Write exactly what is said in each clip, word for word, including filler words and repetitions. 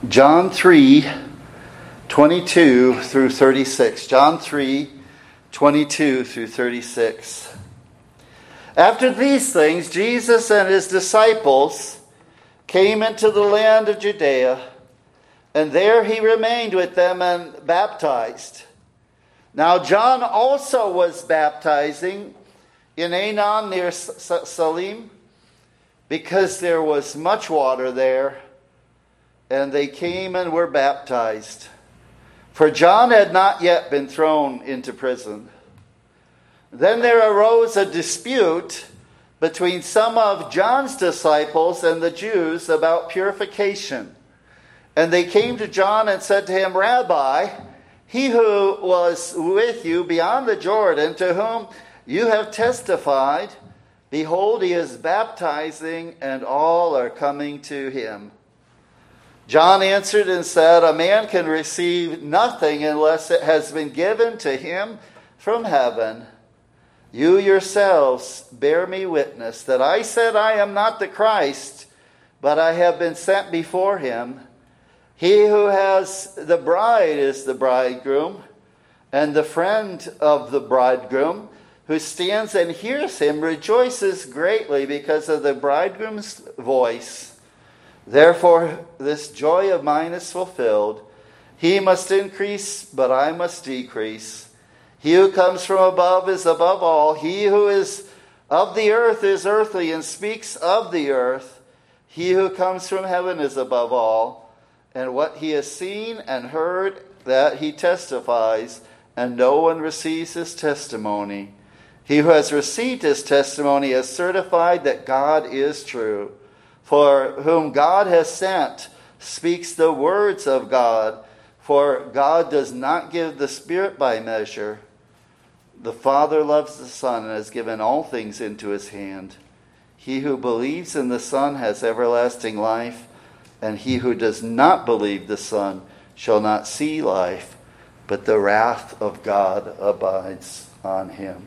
John three, twenty-two through thirty-six. John three, twenty-two through thirty-six. After these things, Jesus and his disciples came into the land of Judea, and there he remained with them and baptized. Now John also was baptizing in Aenon near Salim, because there was much water there, and they came and were baptized. For John had not yet been thrown into prison. Then there arose a dispute between some of John's disciples and the Jews about purification. And they came to John and said to him, Rabbi, he who was with you beyond the Jordan, to whom you have testified, behold, he is baptizing, and all are coming to him. John answered and said, a man can receive nothing unless it has been given to him from heaven. You yourselves bear me witness that I said I am not the Christ, but I have been sent before him. He who has the bride is the bridegroom, and the friend of the bridegroom, who stands and hears him, rejoices greatly because of the bridegroom's voice. Therefore, this joy of mine is fulfilled. He must increase, but I must decrease. He who comes from above is above all. He who is of the earth is earthly and speaks of the earth. He who comes from heaven is above all. And what he has seen and heard, that he testifies, and no one receives his testimony. He who has received his testimony has certified that God is true. For whom God has sent speaks the words of God, for God does not give the Spirit by measure. The Father loves the Son and has given all things into his hand. He who believes in the Son has everlasting life, and he who does not believe the Son shall not see life, but the wrath of God abides on him.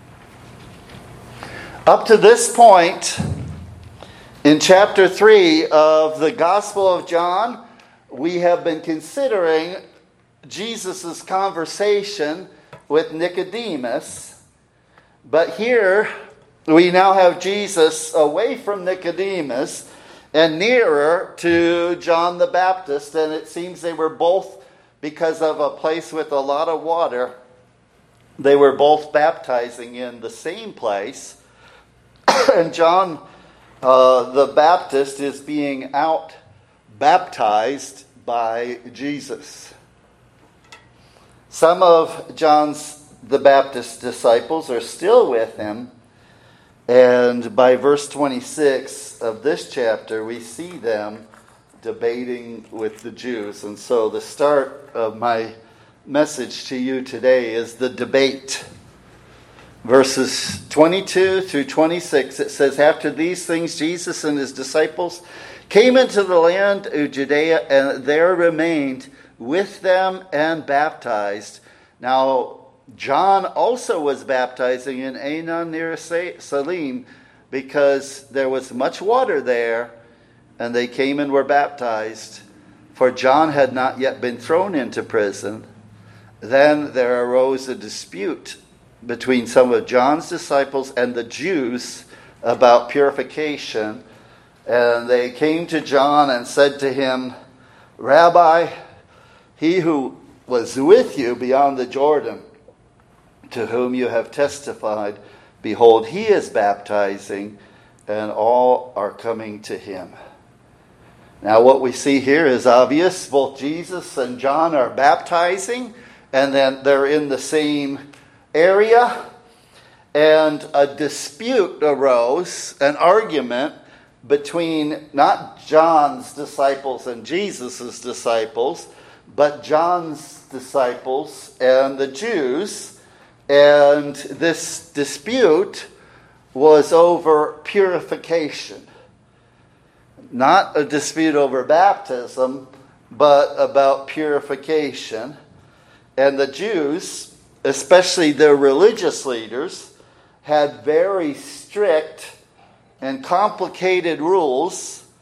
Up to this point, in chapter three of the Gospel of John, we have been considering Jesus' conversation with Nicodemus. But here, we now have Jesus away from Nicodemus and nearer to John the Baptist. And it seems they were both, because of a place with a lot of water, they were both baptizing in the same place. And John Uh, the Baptist is being out baptized by Jesus. Some of John's the Baptist disciples are still with him, and by verse twenty-six of this chapter we see them debating with the Jews. And so the start of my message to you today is the debate. Verses twenty-two through twenty-six, it says, after these things, Jesus and his disciples came into the land of Judea, and there remained with them and baptized. Now, John also was baptizing in Aenon near Salim, because there was much water there, and they came and were baptized. For John had not yet been thrown into prison. Then there arose a dispute between some of John's disciples and the Jews about purification. And they came to John and said to him, Rabbi, he who was with you beyond the Jordan, to whom you have testified, behold, he is baptizing, and all are coming to him. Now what we see here is obvious. Both Jesus and John are baptizing, and then they're in the same area, and a dispute arose, an argument between not John's disciples and Jesus' disciples, but John's disciples and the Jews. And this dispute was over purification. Not a dispute over baptism, but about purification. And the Jews, especially their religious leaders, had very strict and complicated rules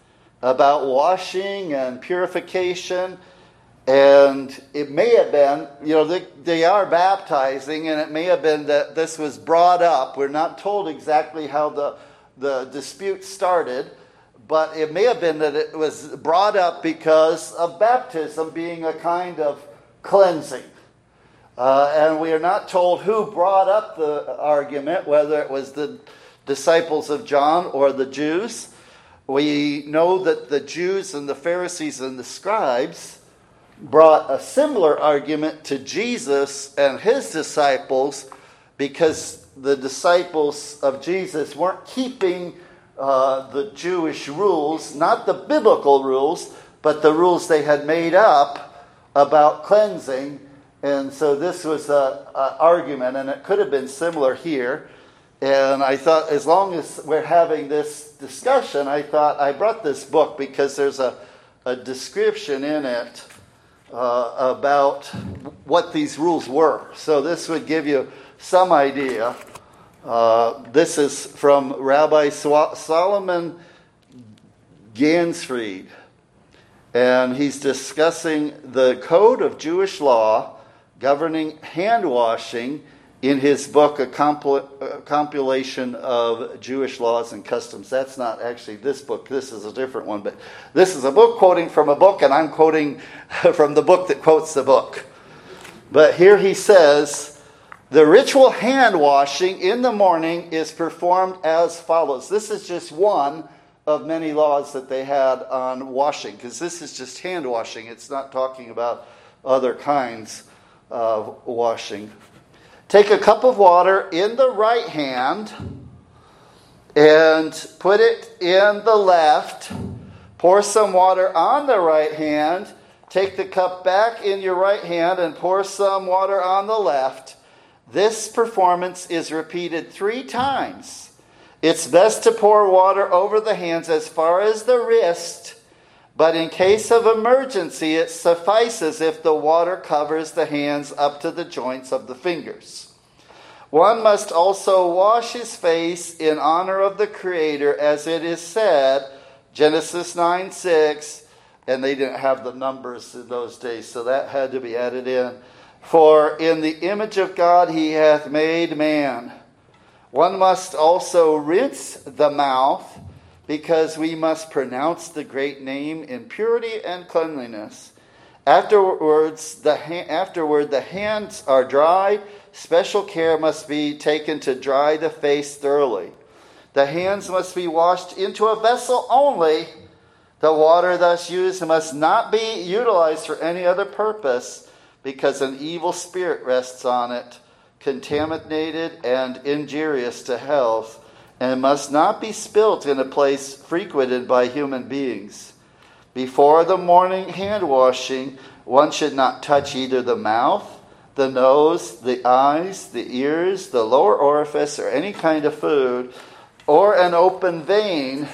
about washing and purification. And it may have been, you know, they, they are baptizing, and it may have been that this was brought up. We're not told exactly how the, the dispute started, but it may have been that it was brought up because of baptism being a kind of cleansing. Uh, and we are not told who brought up the argument, whether it was the disciples of John or the Jews. We know that the Jews and the Pharisees and the scribes brought a similar argument to Jesus and his disciples, because the disciples of Jesus weren't keeping uh, the Jewish rules, not the biblical rules, but the rules they had made up about cleansing. And so this was an argument, and it could have been similar here. And I thought, as long as we're having this discussion, I thought I brought this book because there's a, a description in it Uh, about what these rules were. So this would give you some idea. Uh, this is from Rabbi Solomon Gansfried, and he's discussing the code of Jewish law governing hand washing in his book, A Compil- a Compilation of Jewish Laws and Customs. That's not actually this book. This is a different one. But this is a book quoting from a book, and I'm quoting from the book that quotes the book. But here he says, the ritual hand washing in the morning is performed as follows. This is just one of many laws that they had on washing, because this is just hand washing. It's not talking about other kinds of washing. Take a cup of water in the right hand and put it in the left. Pour some water on the right hand. Take the cup back in your right hand and pour some water on the left. This performance is repeated three times. It's best to pour water over the hands as far as the wrist, but in case of emergency, it suffices if the water covers the hands up to the joints of the fingers. One must also wash his face in honor of the Creator, as it is said, Genesis nine six, and they didn't have the numbers in those days, so that had to be added in. For in the image of God he hath made man. One must also rinse the mouth, because we must pronounce the great name in purity and cleanliness. Afterwards, the ha- afterward, the hands are dry. Special care must be taken to dry the face thoroughly. The hands must be washed into a vessel only. The water thus used must not be utilized for any other purpose, because an evil spirit rests on it, contaminated and injurious to health, and must not be spilt in a place frequented by human beings. Before the morning hand washing, one should not touch either the mouth, the nose, the eyes, the ears, the lower orifice, or any kind of food, or an open vein,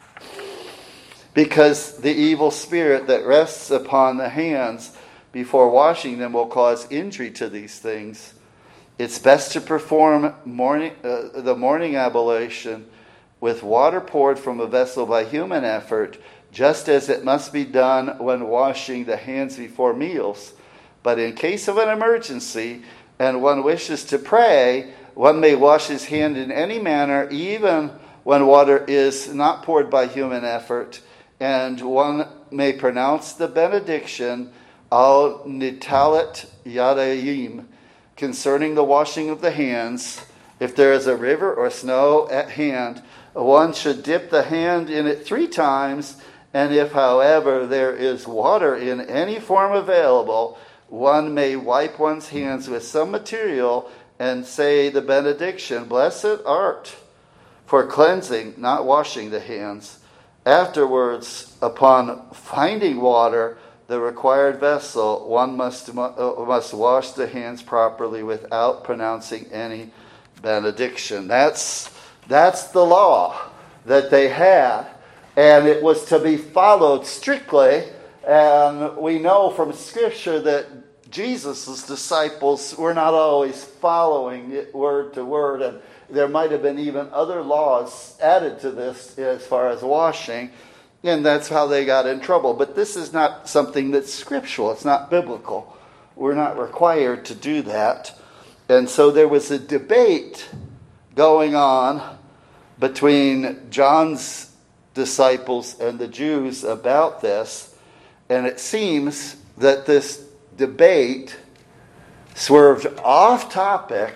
because the evil spirit that rests upon the hands before washing them will cause injury to these things. It's best to perform morning, uh, the morning ablution with water poured from a vessel by human effort, just as it must be done when washing the hands before meals. But in case of an emergency, and one wishes to pray, one may wash his hand in any manner, even when water is not poured by human effort, and one may pronounce the benediction, Al Nitalet Yadayim, concerning the washing of the hands. If there is a river or snow at hand, one should dip the hand in it three times, and if, however, there is water in any form available, one may wipe one's hands with some material and say the benediction, Blessed art for cleansing, not washing the hands. Afterwards, upon finding water, the required vessel, one must must wash the hands properly without pronouncing any benediction. That's that's the law that they had, and it was to be followed strictly. And we know from Scripture that Jesus' disciples were not always following it word to word, and there might have been even other laws added to this as far as washing. And that's how they got in trouble. But this is not something that's scriptural. It's not biblical. We're not required to do that. And so there was a debate going on between John's disciples and the Jews about this. And it seems that this debate swerved off topic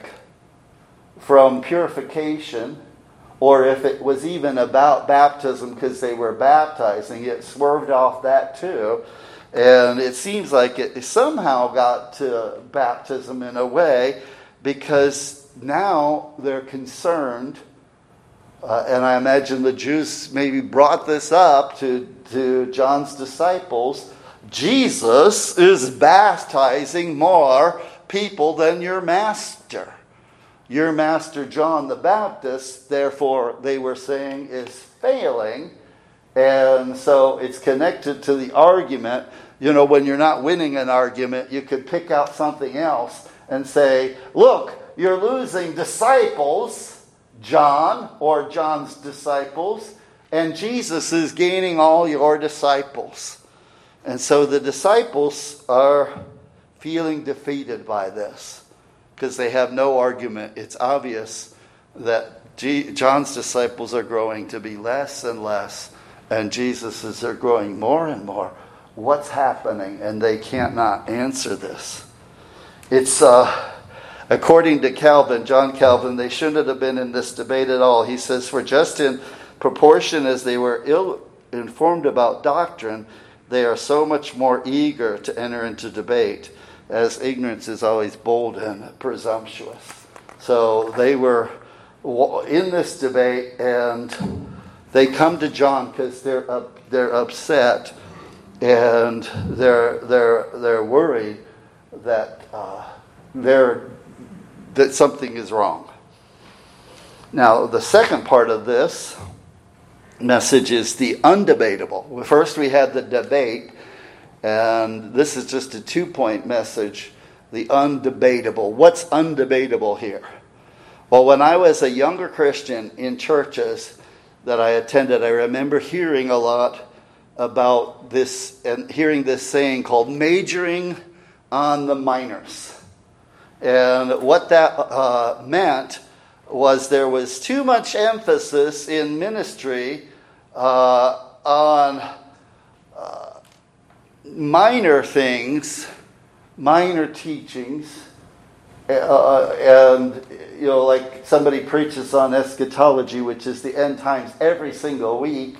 from purification, or if it was even about baptism because they were baptizing, it swerved off that too. And it seems like it somehow got to baptism in a way, because now they're concerned, uh, and I imagine the Jews maybe brought this up to, to John's disciples. Jesus is baptizing more people than your master. Your master John the Baptist, therefore, they were saying, is failing. And so it's connected to the argument. You know, when you're not winning an argument, you could pick out something else and say, look, you're losing disciples, John, or John's disciples, and Jesus is gaining all your disciples. And so the disciples are feeling defeated by this, because they have no argument. It's obvious that G- John's disciples are growing to be less and less, and Jesus's are growing more and more. What's happening? And they can't not answer this. It's, uh, according to Calvin, John Calvin, they shouldn't have been in this debate at all. He says, for just in proportion as they were ill-informed about doctrine, they are so much more eager to enter into debate, as ignorance is always bold and presumptuous. So they were in this debate, and they come to John because they're up, they're upset, and they're they're they're worried that uh, they're that something is wrong. Now, the second part of this message is the undebatable. First, we had the debate. And this is just a two-point message, the undebatable. What's undebatable here? Well, when I was a younger Christian in churches that I attended, I remember hearing a lot about this and hearing this saying called majoring on the minors. And what that uh, meant was there was too much emphasis in ministry uh, on uh, minor things, minor teachings, uh, and, you know, like somebody preaches on eschatology, which is the end times, every single week,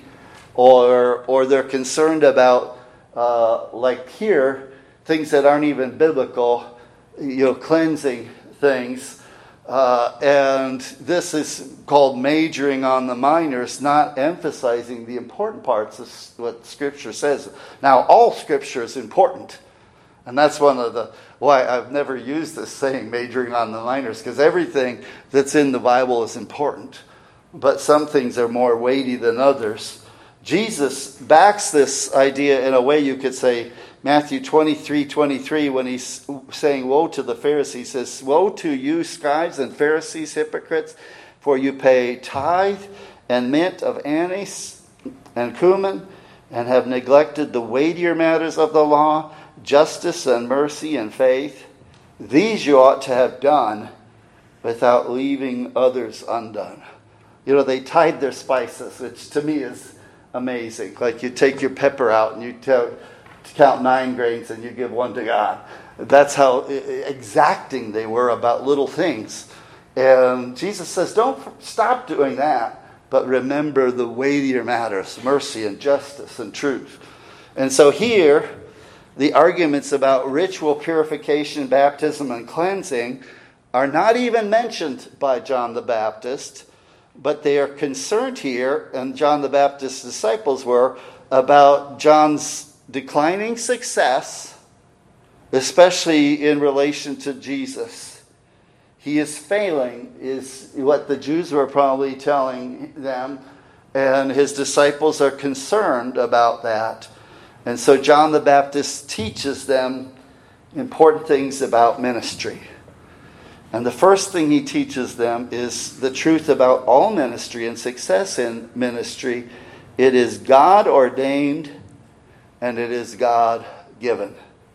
or or they're concerned about, uh, like here, things that aren't even biblical, you know, cleansing things. Uh, and this is called majoring on the minors, not emphasizing the important parts of what Scripture says. Now, all Scripture is important. And that's one of the, why I've never used this saying, majoring on the minors, because everything that's in the Bible is important. But some things are more weighty than others. Jesus backs this idea in a way you could say, Matthew twenty-three twenty-three, when he's saying, woe to the Pharisees, he says, woe to you, scribes and Pharisees, hypocrites, for you pay tithe and mint of anise and cumin, and have neglected the weightier matters of the law, justice and mercy and faith. These you ought to have done without leaving others undone. You know, they tithe their spices, which to me is amazing. Like you take your pepper out and you tell... count nine grains and you give one to God. That's how exacting they were about little things. And Jesus says, don't stop doing that, but remember the weightier matters, mercy and justice and truth. And so here, the arguments about ritual purification, baptism, and cleansing are not even mentioned by John the Baptist, but they are concerned here, and John the Baptist's disciples were, about John's declining success, especially in relation to Jesus. He is failing, is what the Jews were probably telling them, and his disciples are concerned about that. And so John the Baptist teaches them important things about ministry. And the first thing he teaches them is the truth about all ministry and success in ministry It is God ordained and it is God given.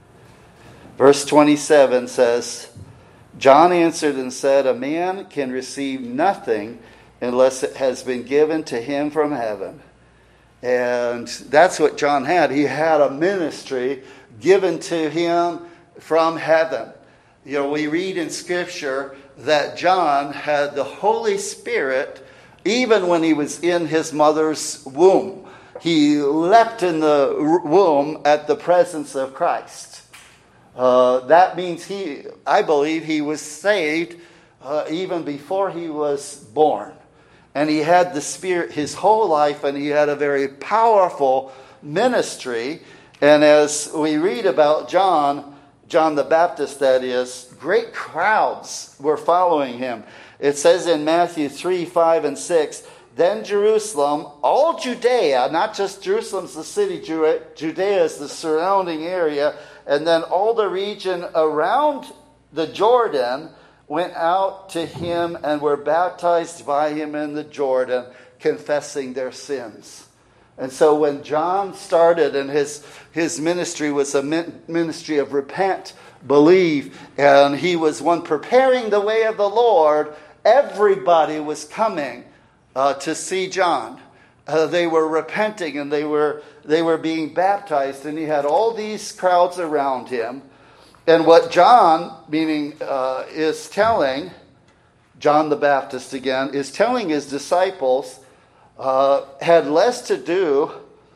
Verse twenty-seven says, John answered and said, a man can receive nothing unless it has been given to him from heaven. And that's what John had. He had a ministry given to him from heaven. You know, we read in Scripture that John had the Holy Spirit even when he was in his mother's womb. He leapt in the womb at the presence of Christ. Uh, that means he, I believe he was saved uh, even before he was born. And he had the Spirit his whole life, and he had a very powerful ministry. And as we read about John, John the Baptist, that is, great crowds were following him. It says in Matthew three, five, and six, then Jerusalem, all Judea, not just Jerusalem's the city, Judea is the surrounding area, and then all the region around the Jordan went out to him and were baptized by him in the Jordan, confessing their sins. And so when John started, and his, his ministry was a ministry of repent, believe, and he was one preparing the way of the Lord, everybody was coming uh, to see John. Uh, they were repenting and they were they were being baptized, and he had all these crowds around him. And what John, meaning uh, is telling, John the Baptist again, is telling his disciples uh, had less to do,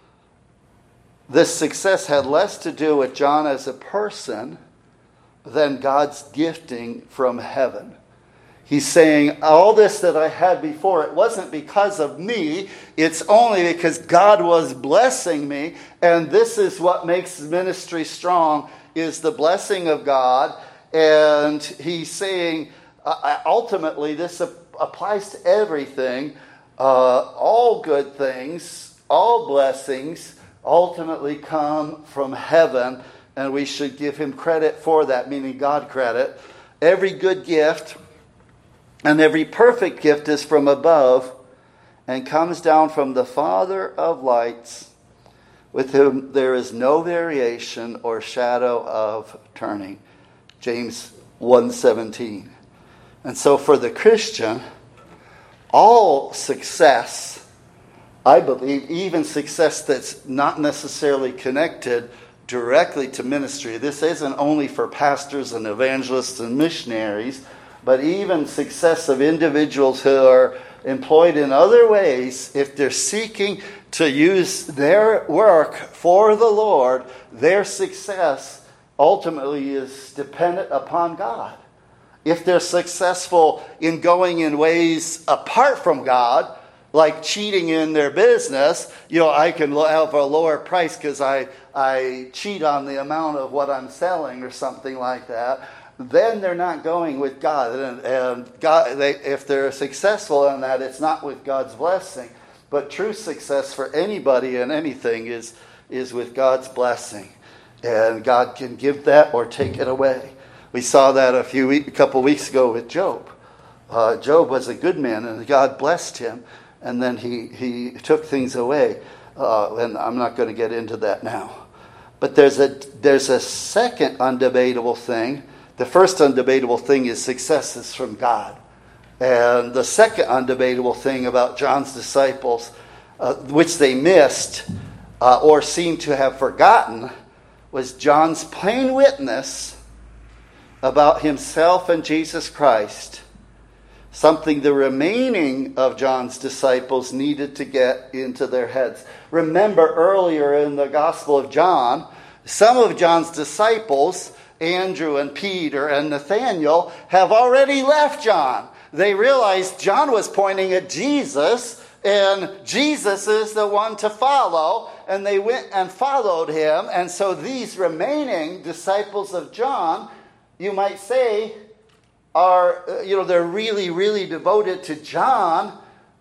this success had less to do with John as a person than God's gifting from heaven. He's saying, all this that I had before, it wasn't because of me. It's only because God was blessing me. And this is what makes ministry strong, is the blessing of God. And he's saying, uh, ultimately, this applies to everything. Uh, all good things, all blessings, ultimately come from heaven. And we should give him credit for that, meaning God credit. Every good gift and every perfect gift is from above and comes down from the Father of lights, with whom there is no variation or shadow of turning. James one seventeen. And so for the Christian, all success, I believe, even success that's not necessarily connected directly to ministry. This isn't only for pastors and evangelists and missionaries, but even success of individuals who are employed in other ways, if they're seeking to use their work for the Lord, their success ultimately is dependent upon God. If they're successful in going in ways apart from God, like cheating in their business, you know, I can have a lower price because I, I cheat on the amount of what I'm selling or something like that, then they're not going with God. And, and God, they, if they're successful in that, it's not with God's blessing. But true success for anybody and anything is, is with God's blessing. And God can give that or take it away. We saw that a few week, a couple weeks ago with Job. Uh, Job was a good man, and God blessed him. And then he, he took things away. Uh, and I'm not going to get into that now. But there's a there's a second undebatable thing. The first undebatable thing is success is from God. And the second undebatable thing about John's disciples, uh, which they missed uh, or seemed to have forgotten, was John's plain witness about himself and Jesus Christ. Something the remaining of John's disciples needed to get into their heads. Remember earlier in the Gospel of John, some of John's disciples, Andrew and Peter and Nathaniel, have already left John. They realized John was pointing at Jesus, and Jesus is the one to follow, and they went and followed him. And so these remaining disciples of John, you might say, are, you know, they're really, really devoted to John.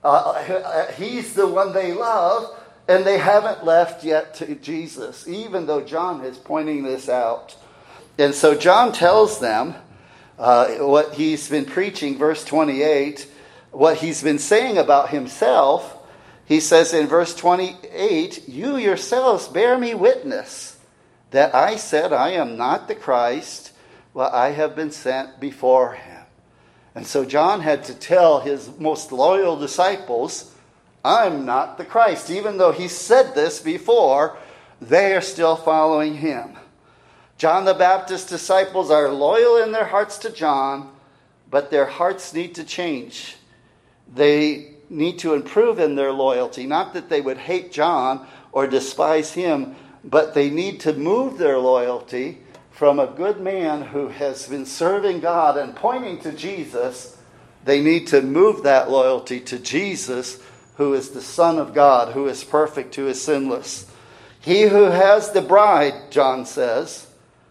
Uh, he's the one they love, and they haven't left yet to Jesus, even though John is pointing this out. And so John tells them uh, what he's been preaching, verse twenty-eight, what he's been saying about himself. He says in verse twenty-eight, you yourselves bear me witness that I said I am not the Christ, well, I have been sent before him. And so John had to tell his most loyal disciples, I'm not the Christ. Even though he said this before, they are still following him. John the Baptist's disciples are loyal in their hearts to John, but their hearts need to change. They need to improve in their loyalty. Not that they would hate John or despise him, but they need to move their loyalty from a good man who has been serving God and pointing to Jesus. They need to move that loyalty to Jesus, who is the Son of God, who is perfect, who is sinless. He who has the bride, John says,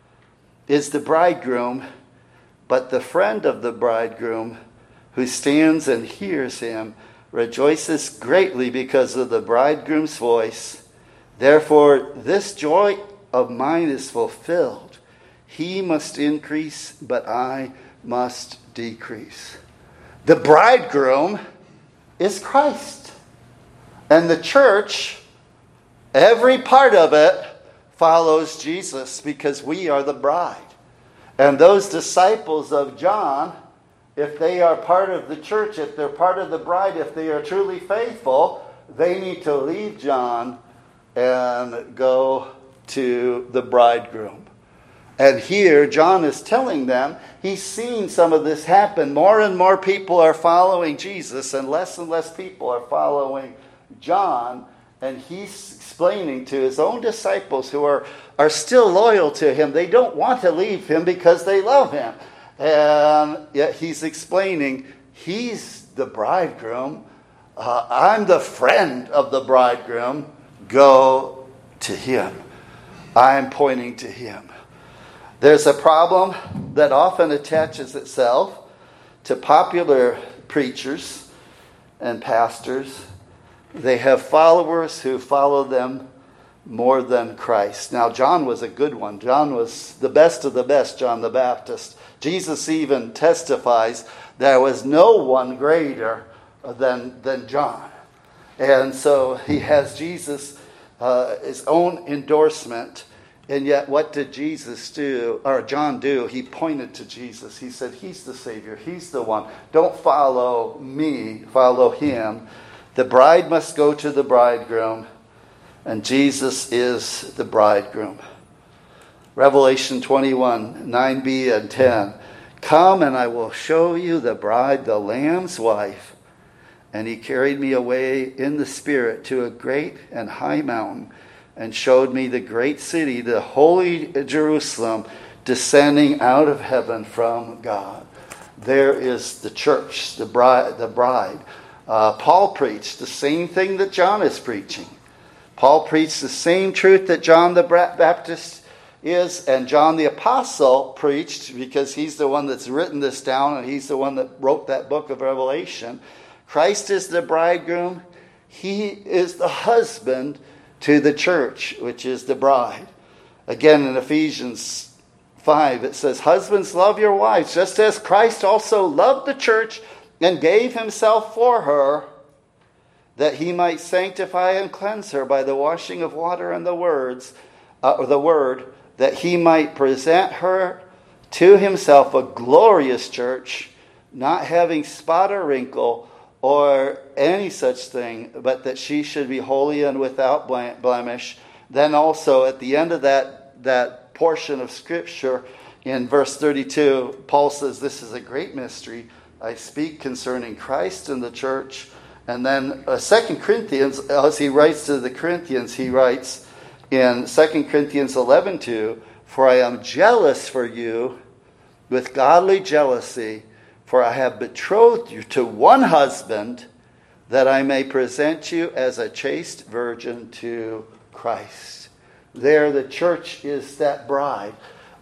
is the bridegroom, but the friend of the bridegroom who stands and hears him rejoices greatly because of the bridegroom's voice. Therefore, this joy of mine is fulfilled. He must increase, but I must decrease. The bridegroom is Christ. And the church, every part of it, follows Jesus because we are the bride. And those disciples of John, if they are part of the church, if they're part of the bride, if they are truly faithful, they need to leave John and go to the bridegroom. And here, John is telling them, he's seen some of this happen. More and more people are following Jesus, and less and less people are following John. And he's explaining to his own disciples who are, are still loyal to him. They don't want to leave him because they love him. And yet he's explaining, he's the bridegroom. Uh, I'm the friend of the bridegroom. Go to him. I'm pointing to him. There's a problem that often attaches itself to popular preachers and pastors. They have followers who follow them more than Christ. Now, John was a good one. John was the best of the best, John the Baptist. Jesus even testifies there was no one greater than, than John. And so he has Jesus, uh, his own endorsement. And yet, what did Jesus do, or John do? He pointed to Jesus. He said, he's the Savior. He's the one. Don't follow me, follow him. The bride must go to the bridegroom, and Jesus is the bridegroom. Revelation twenty-one, nine b and ten. Come, and I will show you the bride, the Lamb's wife. And he carried me away in the Spirit to a great and high mountain, and showed me the great city, the holy Jerusalem, descending out of heaven from God. There is the church, the bride. The bride. Uh, Paul preached the same thing that John is preaching. Paul preached the same truth that John the Baptist is, and John the Apostle preached, because he's the one that's written this down, and he's the one that wrote that book of Revelation. Christ is the bridegroom. He is the husband to the church, which is the bride. Again, in Ephesians five, it says, husbands, love your wives, just as Christ also loved the church and gave himself for her, that he might sanctify and cleanse her by the washing of water and the words, uh, or the word, that he might present her to himself a glorious church, not having spot or wrinkle or any such thing, but that she should be holy and without blemish. Then also at the end of that, that portion of Scripture, in verse thirty-two, Paul says, this is a great mystery. I speak concerning Christ and the church. And then uh, Second Corinthians, as he writes to the Corinthians, he writes in Second Corinthians eleven two, for I am jealous for you with godly jealousy, for I have betrothed you to one husband, that I may present you as a chaste virgin to Christ. There, the church is that bride.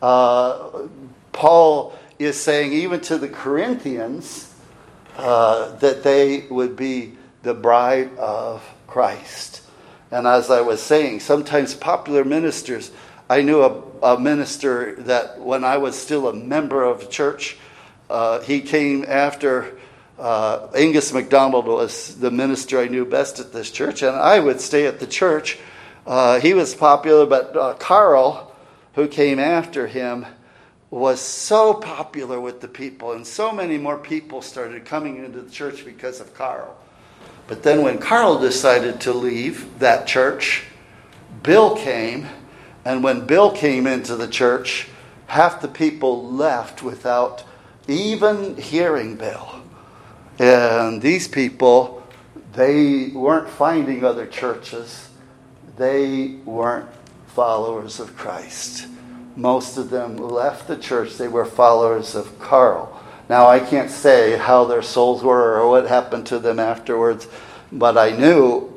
Uh, Paul is saying, even to the Corinthians, uh, that they would be the bride of Christ. And as I was saying, sometimes popular ministers, I knew a, a minister that when I was still a member of the church, uh, he came after Uh, Angus MacDonald was the minister I knew best at this church, and I would stay at the church. Uh, he was popular, but uh, Carl, who came after him, was so popular with the people, and so many more people started coming into the church because of Carl. But then when Carl decided to leave that church, Bill came, and when Bill came into the church, half the people left without even hearing Bill. And these people, they weren't finding other churches. They weren't followers of Christ. Most of them left the church. They were followers of Carl. Now, I can't say how their souls were or what happened to them afterwards, but I knew,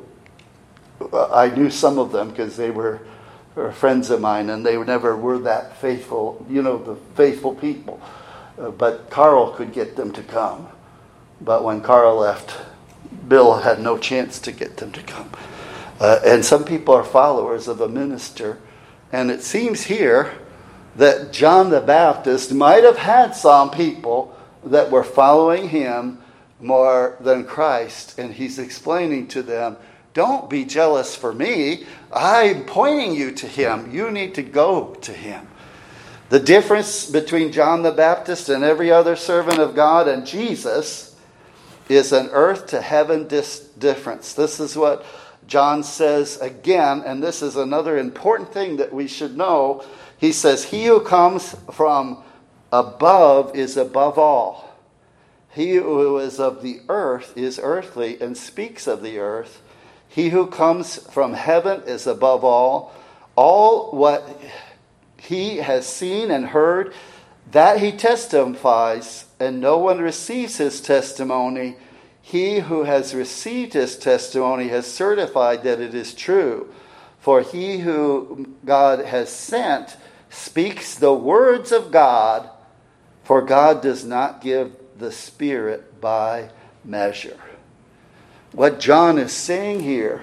I knew some of them because they were, were friends of mine, and they never were that faithful, you know, the faithful people. Uh, but Carl could get them to come. But when Carl left, Bill had no chance to get them to come. Uh, and some people are followers of a minister. And it seems here that John the Baptist might have had some people that were following him more than Christ. And he's explaining to them, don't be jealous for me. I'm pointing you to him. You need to go to him. The difference between John the Baptist and every other servant of God and Jesus is an earth to heaven dis- difference. This is what John says again, and this is another important thing that we should know. He says, he who comes from above is above all. He who is of the earth is earthly and speaks of the earth. He who comes from heaven is above all. All what he has seen and heard, that he testifies, and no one receives his testimony. He who has received his testimony has certified that it is true. For he who God has sent speaks the words of God, for God does not give the Spirit by measure. What John is saying here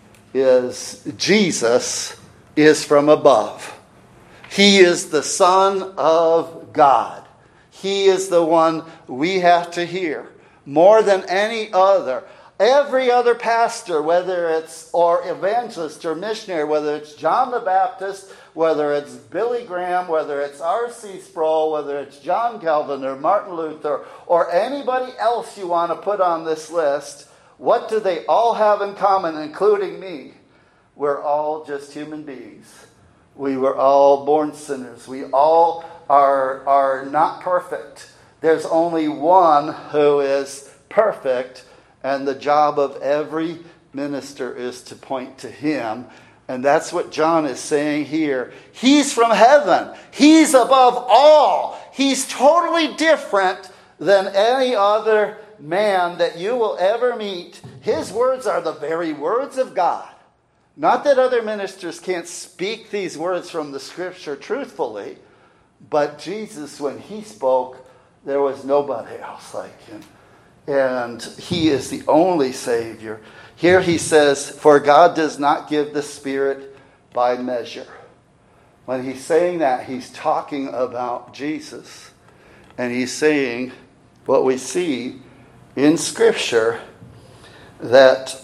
is Jesus is from above. He is the Son of God. He is the one we have to hear more than any other. Every other pastor, whether it's or evangelist or missionary, whether it's John the Baptist, whether it's Billy Graham, whether it's R C Sproul, whether it's John Calvin or Martin Luther, or anybody else you want to put on this list, what do they all have in common, including me? We're all just human beings. We were all born sinners. We all are, are not perfect. There's only one who is perfect, and the job of every minister is to point to him. And that's what John is saying here. He's from heaven. He's above all. He's totally different than any other man that you will ever meet. His words are the very words of God. Not that other ministers can't speak these words from the Scripture truthfully, but Jesus, when he spoke, there was nobody else like him. And he is the only Savior. Here he says, for God does not give the Spirit by measure. When he's saying that, he's talking about Jesus. And he's saying what we see in Scripture, that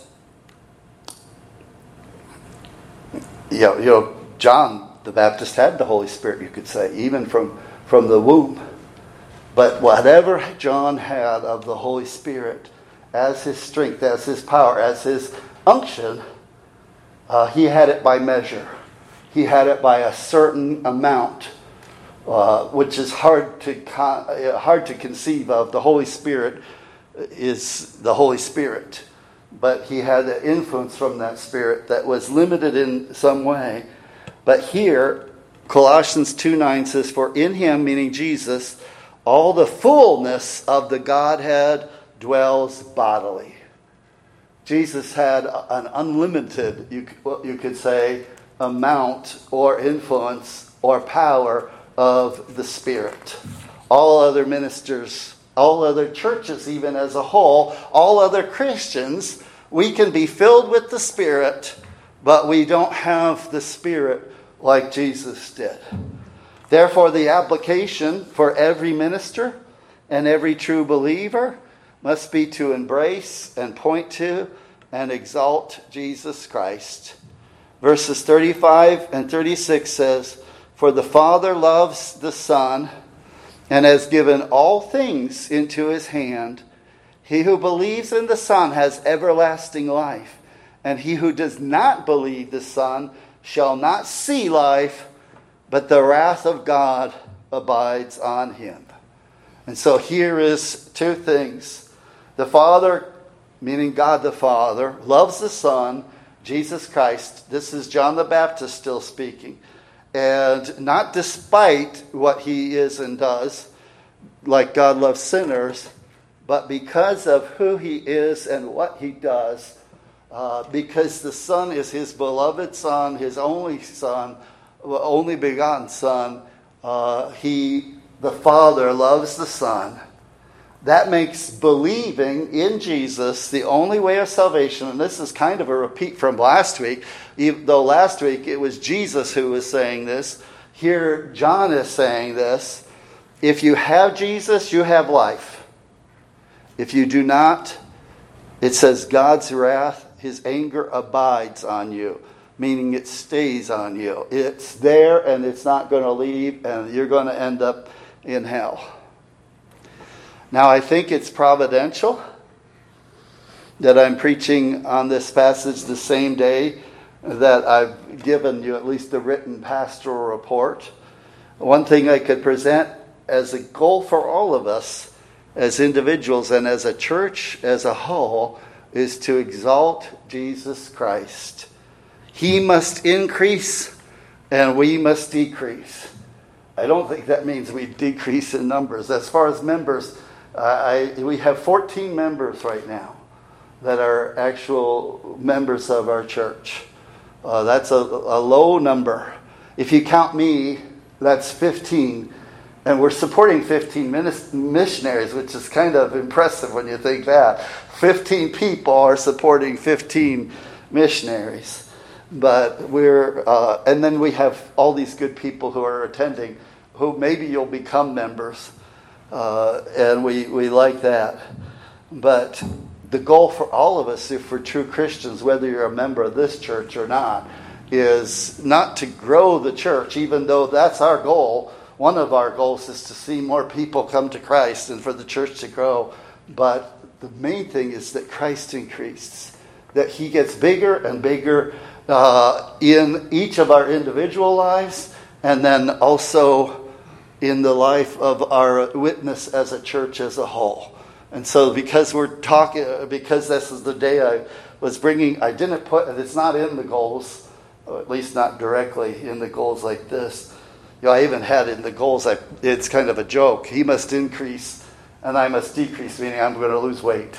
you know, you know, John the Baptist had the Holy Spirit, you could say, even from, from the womb. But whatever John had of the Holy Spirit, as his strength, as his power, as his unction, uh, he had it by measure. He had it by a certain amount, uh, which is hard to con- uh, hard to conceive of. The Holy Spirit is the Holy Spirit. But he had an influence from that Spirit that was limited in some way. But here, Colossians two nine says, for in him, meaning Jesus, all the fullness of the Godhead dwells bodily. Jesus had an unlimited, you, you could say, amount or influence or power of the Spirit. All other ministers, all other churches, even as a whole, all other Christians, we can be filled with the Spirit, but we don't have the Spirit like Jesus did. Therefore, the application for every minister and every true believer, must be to embrace and point to and exalt Jesus Christ. Verses thirty-five and thirty-six says, "For the Father loves the Son and has given all things into his hand. He who believes in the Son has everlasting life, and he who does not believe the Son shall not see life, but the wrath of God abides on him." And so here is two things. The Father, meaning God the Father, loves the Son, Jesus Christ. This is John the Baptist still speaking. And not despite what he is and does, like God loves sinners, but because of who he is and what he does, uh, because the Son is his beloved Son, his only Son, only begotten Son, uh, he, the Father, loves the Son. That makes believing in Jesus the only way of salvation. And this is kind of a repeat from last week. Even though last week it was Jesus who was saying this, here John is saying this. If you have Jesus, you have life. If you do not, it says God's wrath, his anger abides on you, meaning it stays on you. It's there and it's not going to leave, and you're going to end up in hell. Now, I think it's providential that I'm preaching on this passage the same day that I've given you at least the written pastoral report. One thing I could present as a goal for all of us as individuals and as a church as a whole is to exalt Jesus Christ. He must increase and we must decrease. I don't think that means we decrease in numbers. As far as members, Uh, I, we have fourteen members right now that are actual members of our church. Uh, that's a, a low number. If you count me, that's fifteen. And we're supporting fifteen missionaries, which is kind of impressive when you think that. fifteen people are supporting fifteen missionaries. But we're, uh, and then we have all these good people who are attending, who maybe you'll become members. Uh, and we, we like that. But the goal for all of us, if we're true Christians, whether you're a member of this church or not, is not to grow the church, even though that's our goal. One of our goals is to see more people come to Christ and for the church to grow. But the main thing is that Christ increases, that he gets bigger and bigger uh, in each of our individual lives, and then also in the life of our witness as a church as a whole. And so because we're talking, because this is the day I was bringing, I didn't put, it's not in the goals, or at least not directly in the goals like this. You know, I even had in the goals, I, it's kind of a joke. He must increase and I must decrease, meaning I'm going to lose weight.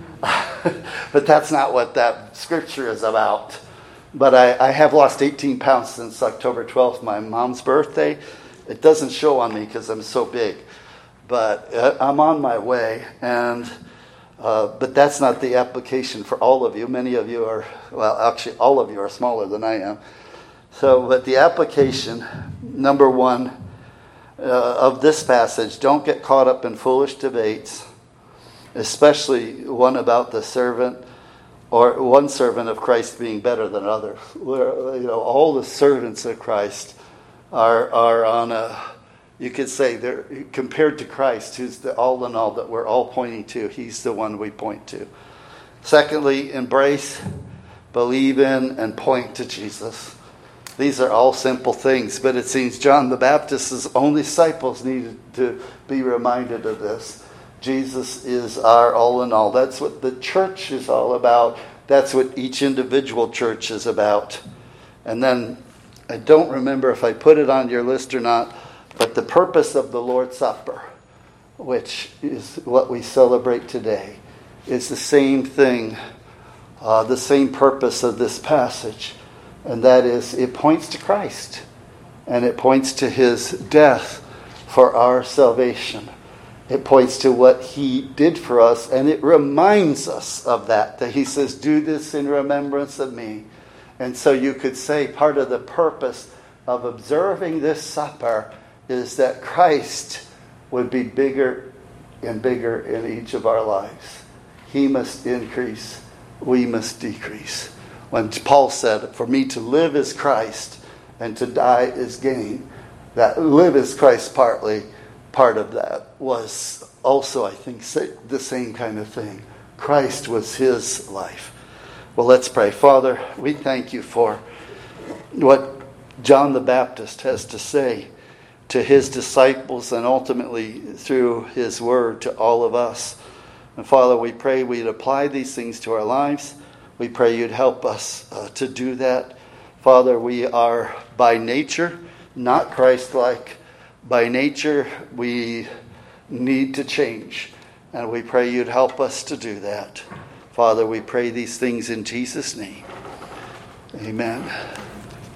But that's not what that scripture is about. But I, I have lost eighteen pounds since October twelfth, my mom's birthday. It doesn't show on me because I'm so big, but I'm on my way. And uh, but that's not the application for all of you. Many of you are, well, actually, all of you are smaller than I am. So, but the application, number one, uh, of this passage: don't get caught up in foolish debates, especially one about the servant or one servant of Christ being better than others. Where, you know, all the servants of Christ are are on a, you could say, they're compared to Christ, who's the all in all that we're all pointing to. He's the one we point to. Secondly, embrace, believe in, and point to Jesus. These are all simple things, but it seems John the Baptist's own disciples needed to be reminded of this. Jesus is our all in all. That's what the church is all about. That's what each individual church is about. And then, I don't remember if I put it on your list or not, but the purpose of the Lord's Supper, which is what we celebrate today, is the same thing, uh, the same purpose of this passage. And that is, it points to Christ. And it points to his death for our salvation. It points to what he did for us. And it reminds us of that. That he says, do this in remembrance of me. And so you could say part of the purpose of observing this supper is that Christ would be bigger and bigger in each of our lives. He must increase, we must decrease. When Paul said, for me to live is Christ and to die is gain, that live is Christ partly, part of that was also, I think, the same kind of thing. Christ was his life. Well, let's pray. Father, we thank you for what John the Baptist has to say to his disciples and ultimately through his word to all of us. And Father, we pray we'd apply these things to our lives. We pray you'd help us uh, to do that. Father, we are by nature not Christ-like. By nature, we need to change. And we pray you'd help us to do that. Father, we pray these things in Jesus' name. Amen.